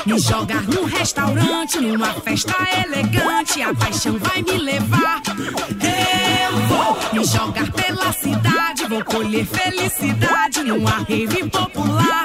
me jogar num restaurante, numa festa elegante, a paixão vai me levar. Eu vou me jogar pela cidade, vou colher felicidade numa rave popular.